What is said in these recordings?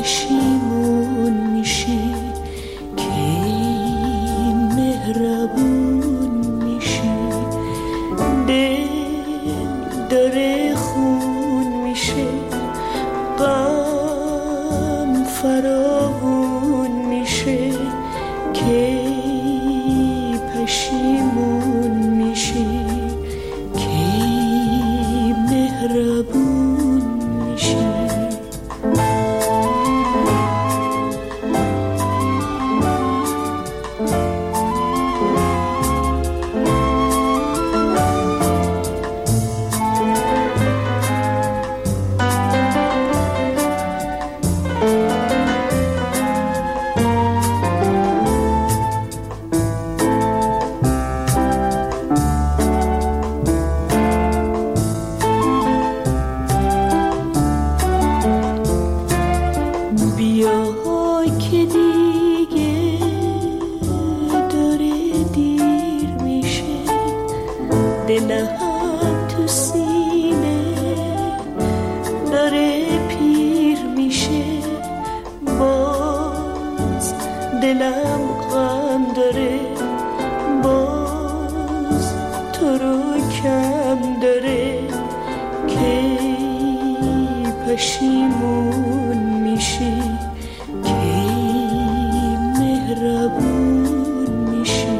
پشیمون میشی کی مهربون میشی دل داره خون میشه غم فراوون میشه کی پشیمون میشی کی مهربون میشی دلم غم داره باز تو رو کم داره کی پشیمون میشی کی مهربون میشی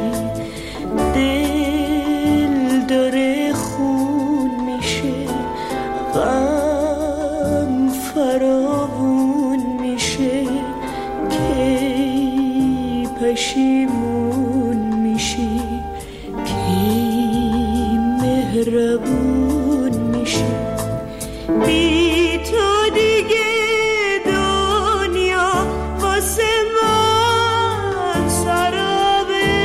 دل داره خون میشه غم فراوون میشه کی پشیمون میشی کی مهربون میشی بی تو دیگه دنیا واسه من سرابه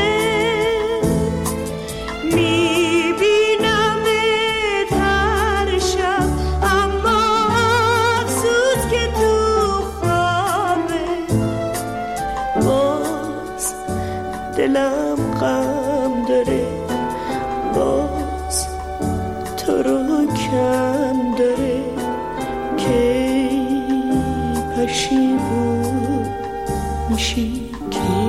میبینم هر شب اما افسوس که تو خوابه باز دلم غم داره باز تو رو کم داره کی پشیمون میشی کی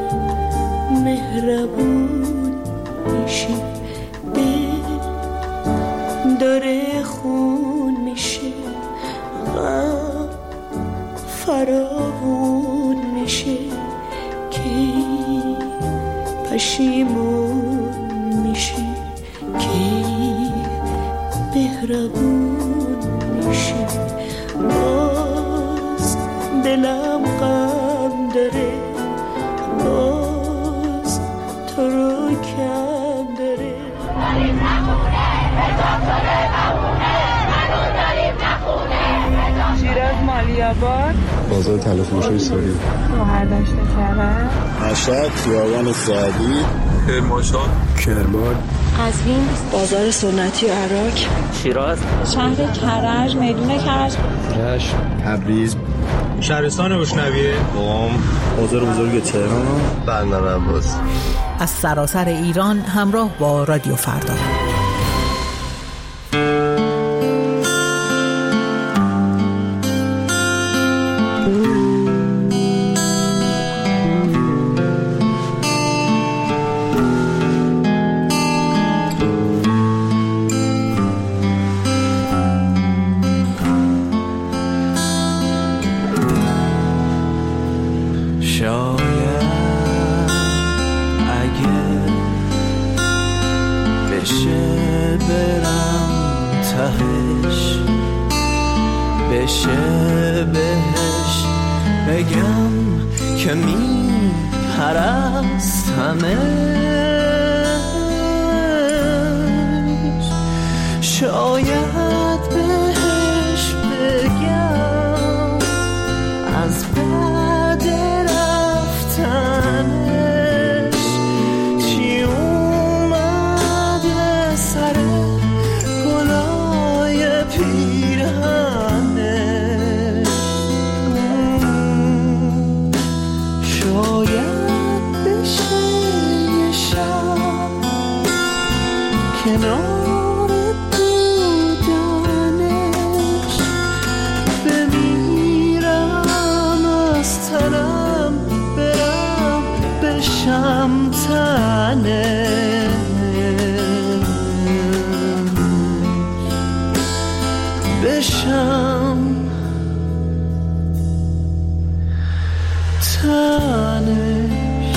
مهربون میشی دل داره خون میشه غم فراوون میشه کی پشیمون میشی کی مهربون میشی باز دلم غم داره باز تو رو کم داره داریم نخونه حساب شده بمونه هنوز داریم نخونه شیراز مالیاباد بازار تلفروشی سوری شهرداشت کرد مشهد خیابان سعدی کرمانشاه کرمان قزوین بازار سنتی و عراق شیراز شهر کرج میدون کرج رشت تبریز شهرستان بشنویه قم بازار بزرگ تهران بندر عباس از سراسر ایران همراه با رادیو فردا بشه بهش بگم که می پرستمش شاید بهش بگم از بعد رفتنش چی اومده سر گلای پیرهنش شاید بشه یه شب کنار دود خودم تنش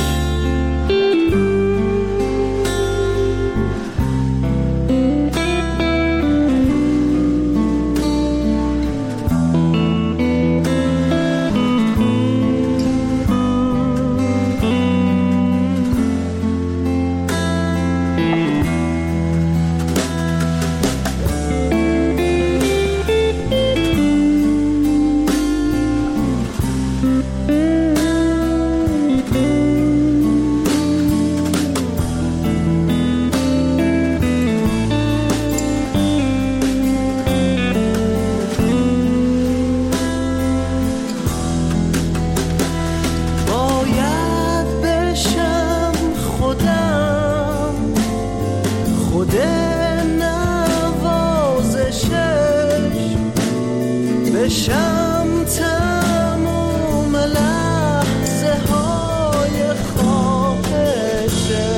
بشم تموم لحظه های خواهشه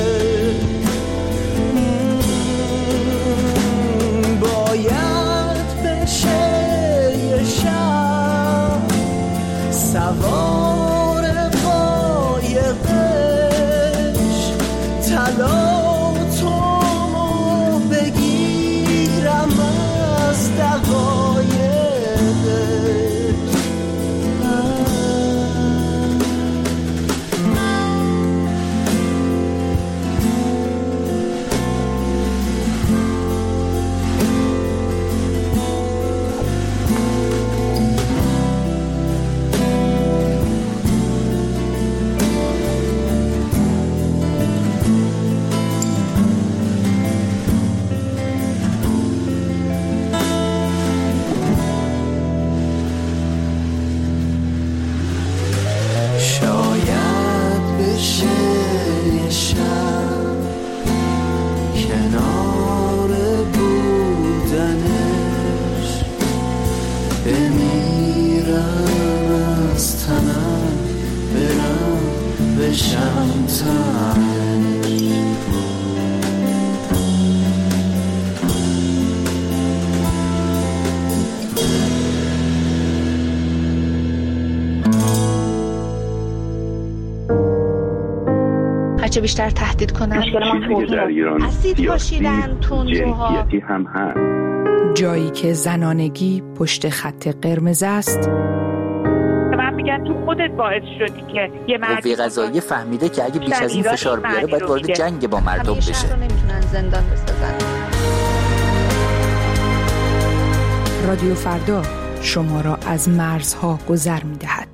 باید بشه یه شب سوار قایقش طلا تو بگیرم از دقایق هرچه بیشتر تهدید کنن در ایران اسید پاشیدن تندروها هم هست. جایی که زنانگی پشت خط قرمز است. من میگن تو خودت باعث شدی که یه مرد قوه قضاییه فهمیده که اگه بیش از این فشار بیاره باید وارد جنگ با مردم بشه. همیشه رو نمیتونن زندان بسازن. رادیو فردا شما را از مرزها گذر می‌دهد.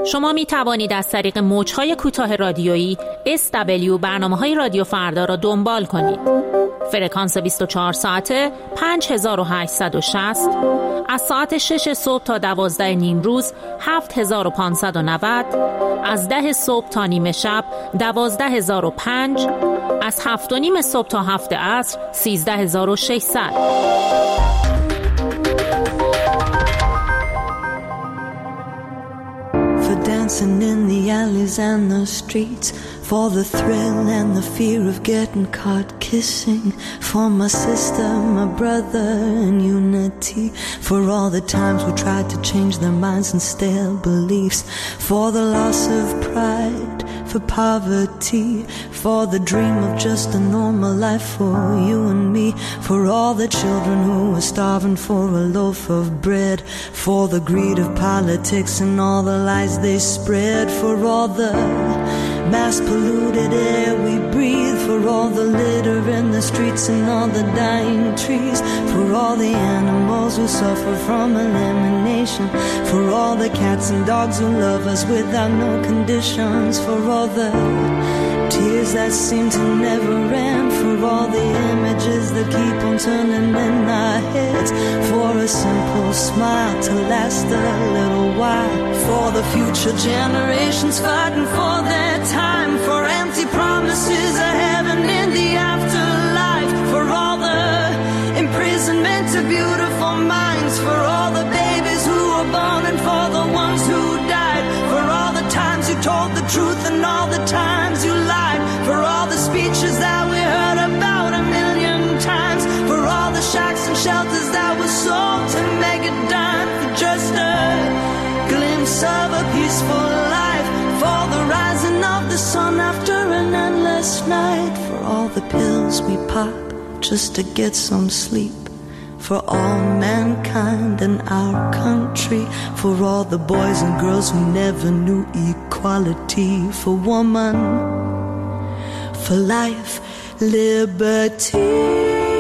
شما می توانید از طریق موج‌های کوتاه رادیویی SW برنامه‌های رادیو فردا را دنبال کنید. فرکانس 24 ساعته 5860، از ساعت 6 صبح تا 12 نیم روز 7590، از 10 صبح تا نیمه شب 12005، از 7 و نیم صبح تا 7 عصر 13600. Dancing in the alleys and the streets, for the thrill and the fear of getting caught kissing, for my sister, my brother, and unity, for all the times we tried to change their minds and stale beliefs, for the loss of pride, for poverty, for the dream of just a normal life for you and me, for all the children who are starving for a loaf of bread, for the greed of politics and all the lies they spread, for all the mass polluted air we breathe, for all the litter in the streets and all the dying trees, for all the animals who suffer from elimination, for all the cats and dogs who love us without no conditions, for all the tears that seem to never end, for all the images that keep on turning in our heads, for a simple smile to last a little while, for the future generations fighting for their time, for empty promises of heaven in the afterlife, for all the imprisonment of beautiful minds, for all the babies who were born and for the ones who died, for all the times you told the truth and all the times you lied, for all the speeches that we heard about a million times, for all the shacks and shelters that were sold to make a dime for just a glimpse of a peaceful life, for the rising of the sun after an endless night, for all the pills we pop just to get some sleep, for all mankind in our country, for all the boys and girls who never knew equality, for woman, for life, liberty.